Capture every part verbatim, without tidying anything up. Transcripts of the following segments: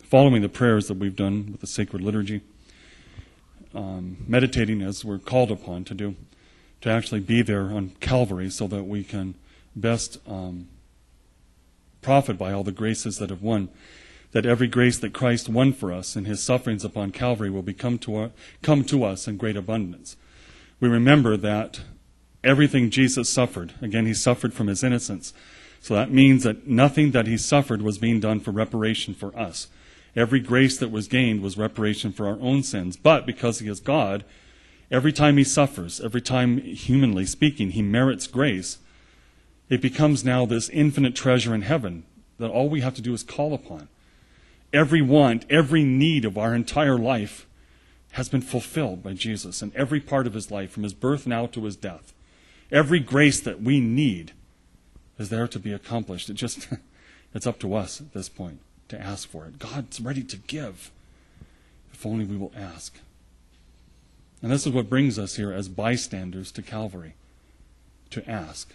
following the prayers that we've done with the sacred liturgy, um, meditating as we're called upon to do, to actually be there on Calvary so that we can best um, profit by all the graces that have won, that every grace that Christ won for us in his sufferings upon Calvary will become to our, come to us in great abundance. We remember that everything Jesus suffered, again, he suffered from his innocence. So that means that nothing that he suffered was being done for reparation for us. Every grace that was gained was reparation for our own sins. But because he is God, every time he suffers, every time, humanly speaking, he merits grace, it becomes now this infinite treasure in heaven that all we have to do is call upon. Every want, every need of our entire life has been fulfilled by Jesus in every part of his life, from his birth now to his death. Every grace that we need is there to be accomplished. It just, it's up to us at this point to ask for it. God's ready to give, if only we will ask. And this is what brings us here as bystanders to Calvary, to ask.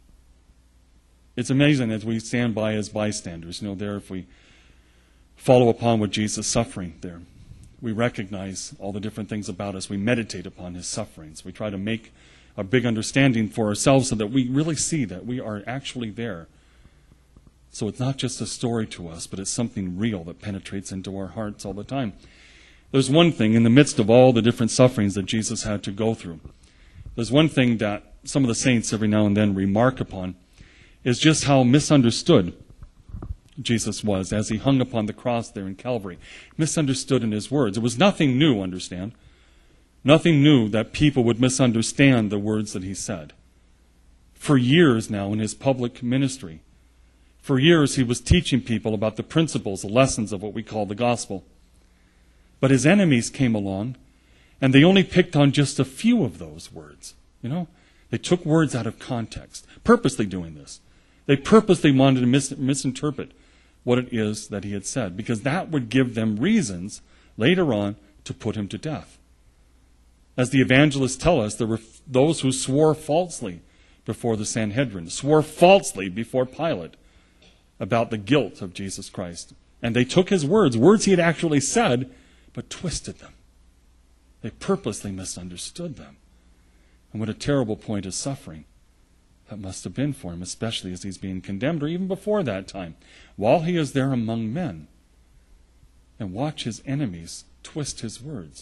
It's amazing as we stand by as bystanders, you know, there if we follow upon what Jesus' suffering there. We recognize all the different things about us. We meditate upon his sufferings. We try to make a big understanding for ourselves so that we really see that we are actually there. So it's not just a story to us, but it's something real that penetrates into our hearts all the time. There's one thing in the midst of all the different sufferings that Jesus had to go through. There's one thing that some of the saints every now and then remark upon, is just how misunderstood Jesus was as he hung upon the cross there in Calvary. Misunderstood in his words. It was nothing new, understand. Nothing new that people would misunderstand the words that he said. For years now in his public ministry, for years he was teaching people about the principles, the lessons of what we call the gospel. But his enemies came along, and they only picked on just a few of those words. You know, they took words out of context, purposely doing this. They purposely wanted to mis- misinterpret what it is that he had said, because that would give them reasons later on to put him to death. As the evangelists tell us, there were f- those who swore falsely before the Sanhedrin, swore falsely before Pilate about the guilt of Jesus Christ. And they took his words, words he had actually said, but twisted them. They purposely misunderstood them. And what a terrible point of suffering that must have been for him, especially as he's being condemned, or even before that time, while he is there among men. And watch his enemies twist his words.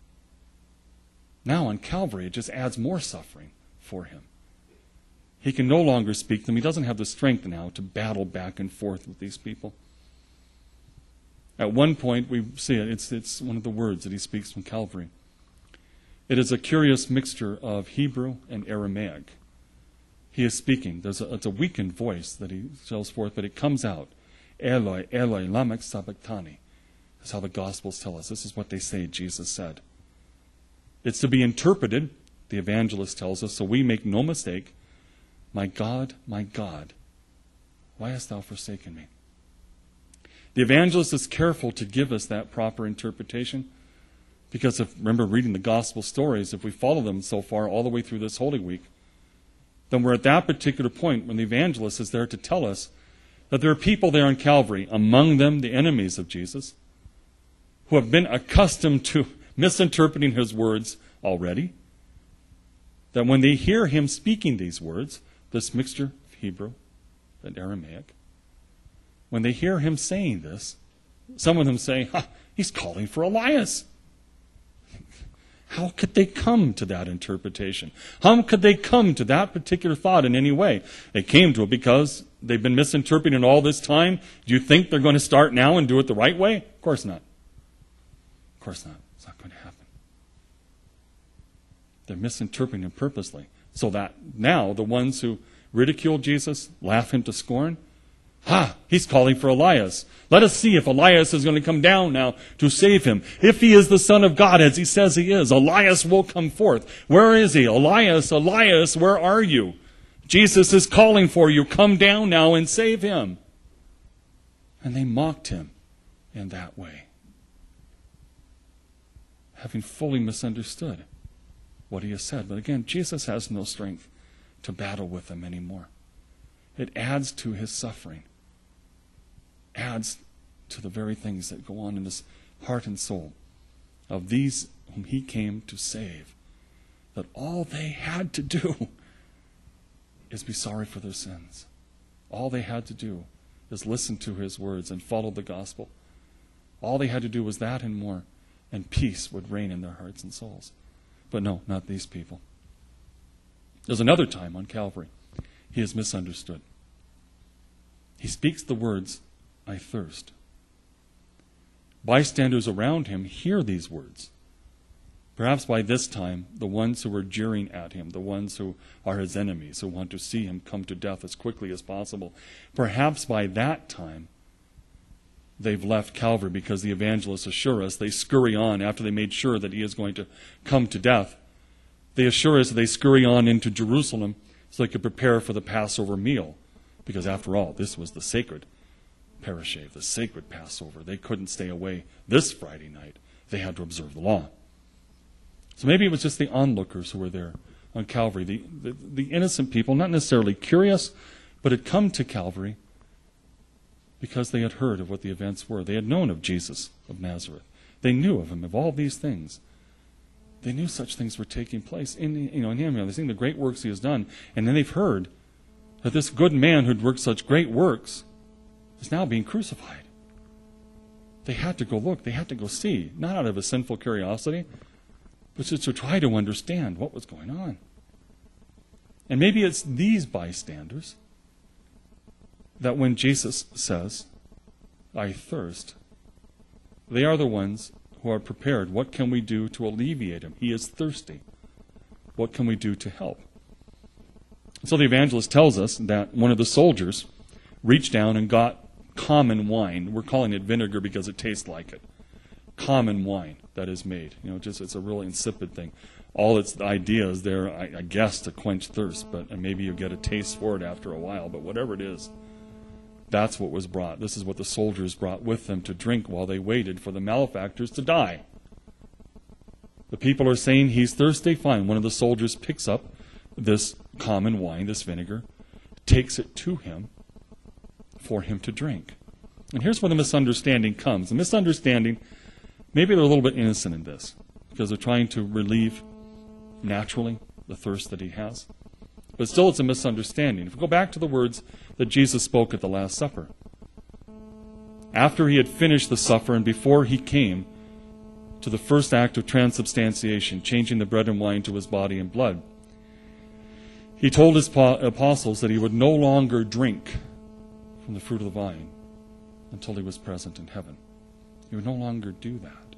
Now on Calvary, it just adds more suffering for him. He can no longer speak them. He doesn't have the strength now to battle back and forth with these people. At one point, we see it. It's, it's one of the words that he speaks from Calvary. It is a curious mixture of Hebrew and Aramaic. He is speaking. There's a, it's a weakened voice that he shows forth, but it comes out. Eloi, Eloi, lama sabachthani. That's how the Gospels tell us. This is what they say Jesus said. It's to be interpreted, the evangelist tells us, so we make no mistake. My God, my God, why hast thou forsaken me? The evangelist is careful to give us that proper interpretation, because if, remember reading the gospel stories, if we follow them so far all the way through this Holy Week, then we're at that particular point when the evangelist is there to tell us that there are people there on Calvary, among them the enemies of Jesus, who have been accustomed to misinterpreting his words already, that when they hear him speaking these words, this mixture of Hebrew and Aramaic, when they hear him saying this, some of them say, ha, he's calling for Elias. How could they come to that interpretation? How could they come to that particular thought in any way? They came to it because they've been misinterpreting all this time. Do you think they're going to start now and do it the right way? Of course not. Of course not. It's not going to happen. They're misinterpreting him purposely, so that now the ones who ridicule Jesus, laugh him to scorn, ha, he's calling for Elias. Let us see if Elias is going to come down now to save him. If he is the Son of God, as he says he is, Elias will come forth. Where is he? Elias, Elias, where are you? Jesus is calling for you. Come down now and save him. And they mocked him in that way, having fully misunderstood what he has said. But again, Jesus has no strength to battle with them anymore. It adds to his suffering, adds to the very things that go on in his heart and soul of these whom he came to save, that all they had to do is be sorry for their sins. All they had to do is listen to his words and follow the gospel. All they had to do was that and more, and peace would reign in their hearts and souls. But no, not these people. There's another time on Calvary he is misunderstood. He speaks the words, "I thirst." Bystanders around him hear these words. Perhaps by this time, the ones who are jeering at him, the ones who are his enemies, who want to see him come to death as quickly as possible, perhaps by that time, they've left Calvary, because the evangelists assure us they scurry on after they made sure that he is going to come to death. They assure us that they scurry on into Jerusalem so they could prepare for the Passover meal, because after all, this was the sacred Parashave, the sacred Passover. They couldn't stay away this Friday night. They had to observe the law. So maybe it was just the onlookers who were there on Calvary, the, the, the innocent people, not necessarily curious, but had come to Calvary because they had heard of what the events were. They had known of Jesus of Nazareth. They knew of him, of all these things. They knew such things were taking place in, you know, in him. You know, they've seen the great works he has done, and then they've heard that this good man who'd worked such great works is now being crucified. They had to go look. They had to go see, not out of a sinful curiosity, but just to try to understand what was going on. And maybe it's these bystanders that when Jesus says, "I thirst," they are the ones who are prepared. What can we do to alleviate him? He is thirsty. What can we do to help? So the evangelist tells us that one of the soldiers reached down and got common wine. We're calling it vinegar because it tastes like it. Common wine that is made. You know, just it's a really insipid thing. All its idea is there, I, I guess, to quench thirst, but and maybe you get a taste for it after a while. But whatever it is, that's what was brought. This is what the soldiers brought with them to drink while they waited for the malefactors to die. The people are saying he's thirsty. Fine. One of the soldiers picks up this common wine, this vinegar, takes it to him for him to drink. And here's where the misunderstanding comes. The misunderstanding, maybe they're a little bit innocent in this, because they're trying to relieve naturally the thirst that he has. But still it's a misunderstanding. If we go back to the words that Jesus spoke at the Last Supper, after he had finished the supper and before he came to the first act of transubstantiation, changing the bread and wine to his body and blood, he told his apostles that he would no longer drink from the fruit of the vine until he was present in heaven. He would no longer do that.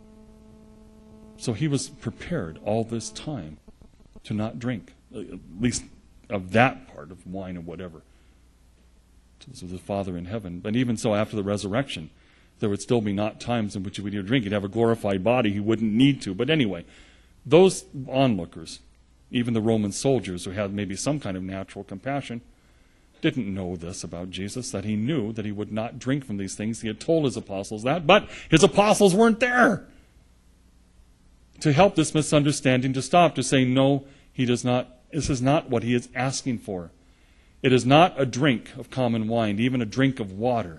So he was prepared all this time to not drink, at least of that part of wine or whatever, to the Father in heaven. But even so, after the resurrection, there would still be not times in which he would drink. He'd have a glorified body. He wouldn't need to. But anyway, those onlookers, even the Roman soldiers who had maybe some kind of natural compassion, didn't know this about Jesus, that he knew that he would not drink from these things. He had told his apostles that, but his apostles weren't there to help this misunderstanding to stop, to say, no, he does not, this is not what he is asking for. It is not a drink of common wine, even a drink of water.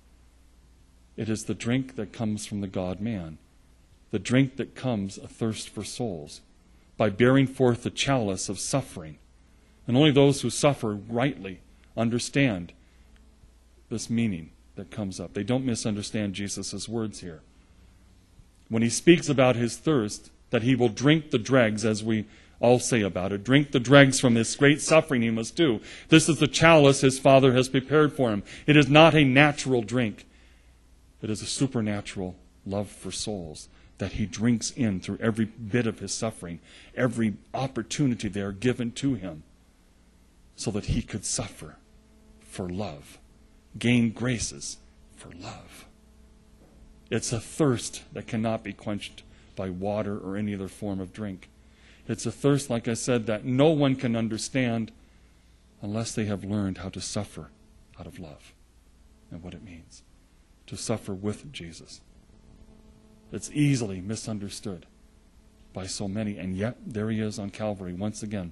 It is the drink that comes from the God-man, the drink that comes a thirst for souls, by bearing forth the chalice of suffering. And only those who suffer rightly understand this meaning that comes up. They don't misunderstand Jesus' words here. When he speaks about his thirst, that he will drink the dregs, as we all say about it, drink the dregs from this great suffering he must do. This is the chalice his Father has prepared for him. It is not a natural drink. It is a supernatural love for souls that he drinks in through every bit of his suffering, every opportunity they are given to him, so that he could suffer for love, gain graces for love. It's a thirst that cannot be quenched by water or any other form of drink. It's a thirst, like I said, that no one can understand unless they have learned how to suffer out of love and what it means to suffer with Jesus. It's easily misunderstood by so many, and yet there he is on Calvary once again,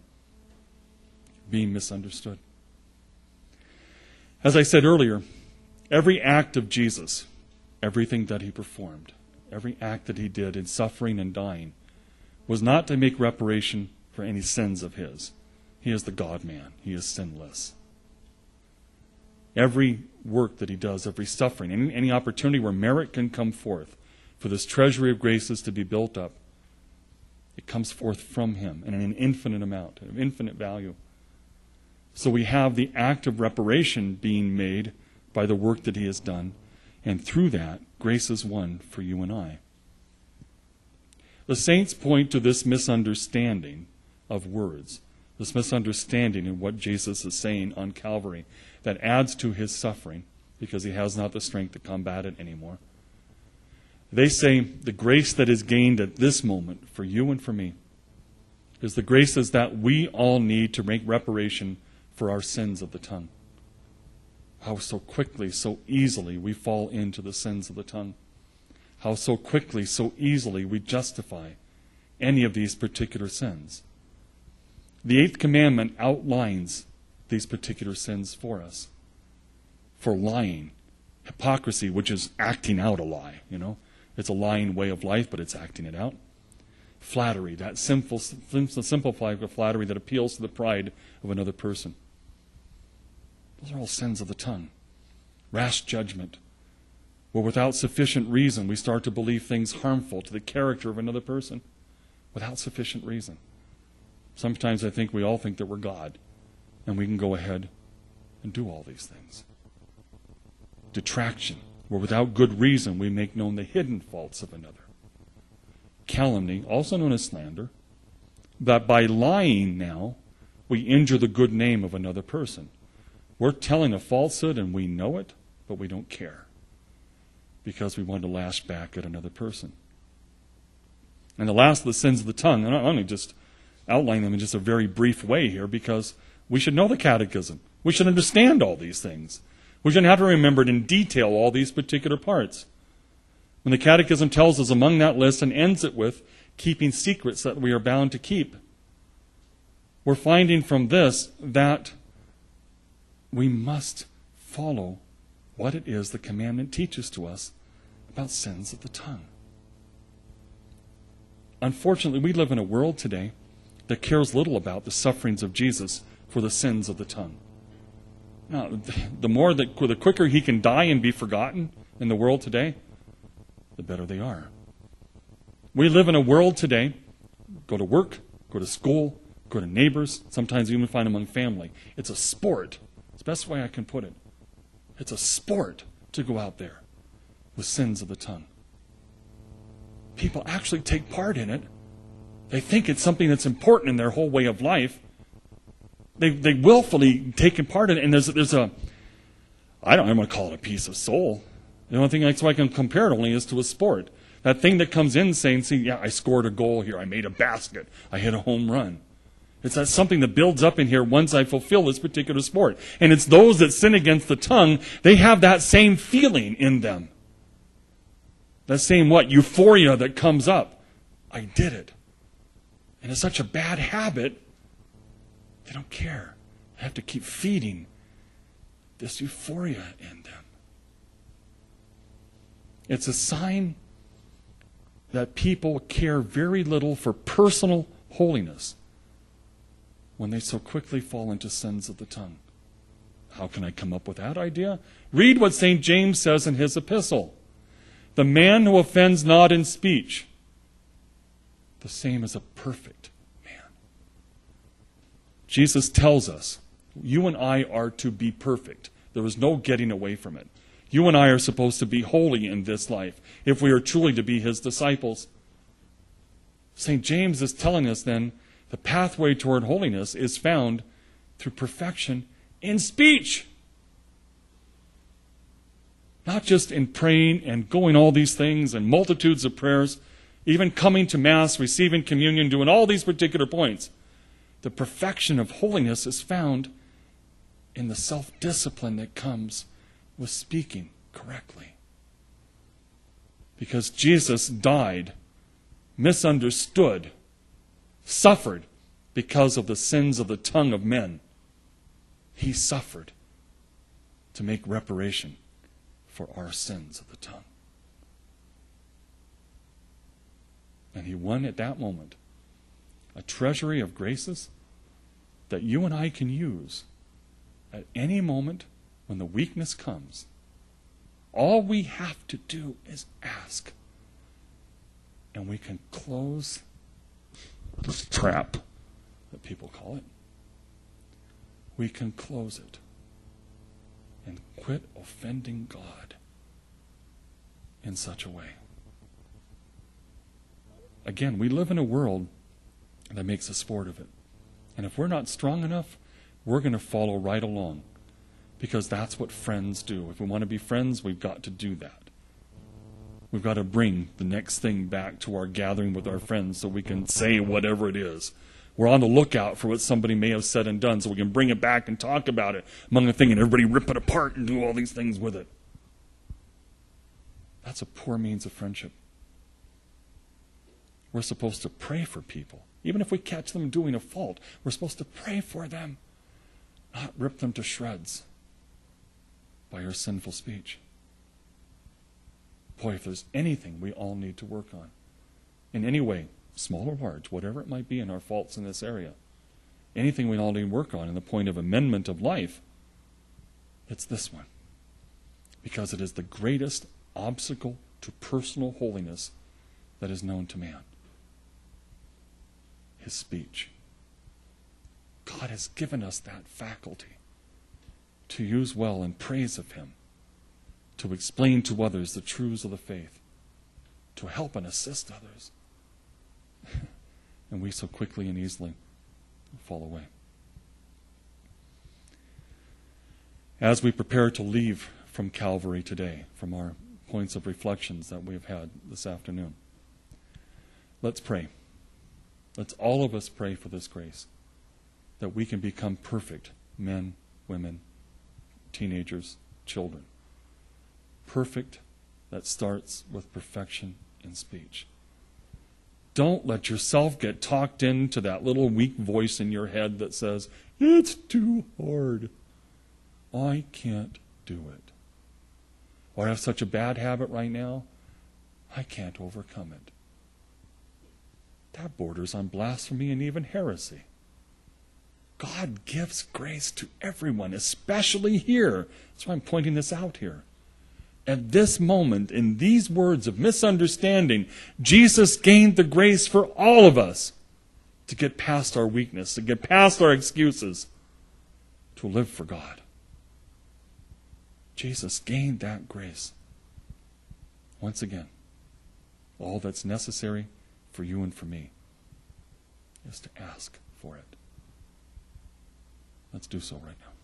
being misunderstood. As I said earlier, every act of Jesus everything that he performed, every act that he did in suffering and dying, was not to make reparation for any sins of his. He is the God-man. He is sinless. Every work that he does, every suffering, any, any opportunity where merit can come forth for this treasury of graces to be built up, it comes forth from him in an infinite amount, of infinite value. So we have the act of reparation being made by the work that he has done, and through that, grace is won for you and I. The saints point to this misunderstanding of words, this misunderstanding of what Jesus is saying on Calvary that adds to his suffering because he has not the strength to combat it anymore. They say the grace that is gained at this moment for you and for me is the graces that we all need to make reparation for our sins of the tongue. How so quickly, so easily we fall into the sins of the tongue. How so quickly, so easily we justify any of these particular sins. The eighth commandment outlines these particular sins for us. For lying, hypocrisy, which is acting out a lie, you know. It's a lying way of life, but it's acting it out. Flattery, that simple, simple flattery that appeals to the pride of another person. Those are all sins of the tongue. Rash judgment, where without sufficient reason we start to believe things harmful to the character of another person without sufficient reason. Sometimes I think we all think that we're God, and we can go ahead and do all these things. Detraction, where without good reason we make known the hidden faults of another. Calumny, also known as slander, that by lying now, we injure the good name of another person. We're telling a falsehood and we know it, but we don't care because we want to lash back at another person. And the last of the sins of the tongue, and I'm going to just outline them in just a very brief way here because we should know the catechism. We should understand all these things. We shouldn't have to remember it in detail, all these particular parts. When the catechism tells us among that list and ends it with keeping secrets that we are bound to keep, we're finding from this that we must follow what it is the commandment teaches to us about sins of the tongue. Unfortunately, we live in a world today that cares little about the sufferings of Jesus for the sins of the tongue. Now, the more that, the quicker he can die and be forgotten in the world today, the better they are. We live in a world today, go to work, go to school, go to neighbors, sometimes even find among family. It's a sport. It's the best way I can put it. It's a sport to go out there with sins of the tongue. People actually take part in it. They think it's something that's important in their whole way of life. They they willfully take part in it, and there's there's a I don't I don't want to call it a piece of soul. The only thing that's why I can compare it only is to a sport. That thing that comes in saying, see, yeah, I scored a goal here, I made a basket, I hit a home run. It's that something that builds up in here once I fulfill this particular sport. And it's those that sin against the tongue, they have that same feeling in them. That same what? Euphoria that comes up. I did it. And it's such a bad habit, they don't care. They have to keep feeding this euphoria in them. It's a sign that people care very little for personal holiness when they so quickly fall into sins of the tongue. How can I come up with that idea? Read what Saint James says in his epistle. The man who offends not in speech, the same as a perfect man. Jesus tells us, you and I are to be perfect. There is no getting away from it. You and I are supposed to be holy in this life if we are truly to be his disciples. Saint James is telling us then the pathway toward holiness is found through perfection in speech. Not just in praying and going all these things and multitudes of prayers, even coming to Mass, receiving communion, doing all these particular points. The perfection of holiness is found in the self-discipline that comes with speaking correctly. Because Jesus died, misunderstood, suffered because of the sins of the tongue of men. He suffered to make reparation for our sins of the tongue. And he won at that moment a treasury of graces that you and I can use at any moment when the weakness comes. All we have to do is ask. And we can close this trap that people call it. We can close it and quit offending God in such a way. Again, we live in a world that makes a sport of it. And if we're not strong enough, we're going to follow right along. Because that's what friends do. If we want to be friends, we've got to do that. We've got to bring the next thing back to our gathering with our friends so we can say whatever it is. We're on the lookout for what somebody may have said and done so we can bring it back and talk about it among the thing and everybody rip it apart and do all these things with it. That's a poor means of friendship. We're supposed to pray for people. Even if we catch them doing a fault, we're supposed to pray for them, not rip them to shreds by our sinful speech. Boy, if there's anything we all need to work on, in any way, small or large, whatever it might be in our faults in this area, anything we all need to work on in the point of amendment of life, it's this one. Because it is the greatest obstacle to personal holiness that is known to man. His speech. God has given us that faculty to use well in praise of Him, to explain to others the truths of the faith, to help and assist others. And we so quickly and easily fall away. As we prepare to leave from Calvary today, from our points of reflections that we've had this afternoon, let's pray. Let's all of us pray for this grace, that we can become perfect men, women, teenagers, children. Perfect that starts with perfection in speech. Don't let yourself get talked into that little weak voice in your head that says, it's too hard. I can't do it. Or I have such a bad habit right now, I can't overcome it. That borders on blasphemy and even heresy. God gives grace to everyone, especially here. That's why I'm pointing this out here. At this moment, in these words of misunderstanding, Jesus gained the grace for all of us to get past our weakness, to get past our excuses, to live for God. Jesus gained that grace. Once again, all that's necessary for you and for me is to ask for it. Let's do so right now.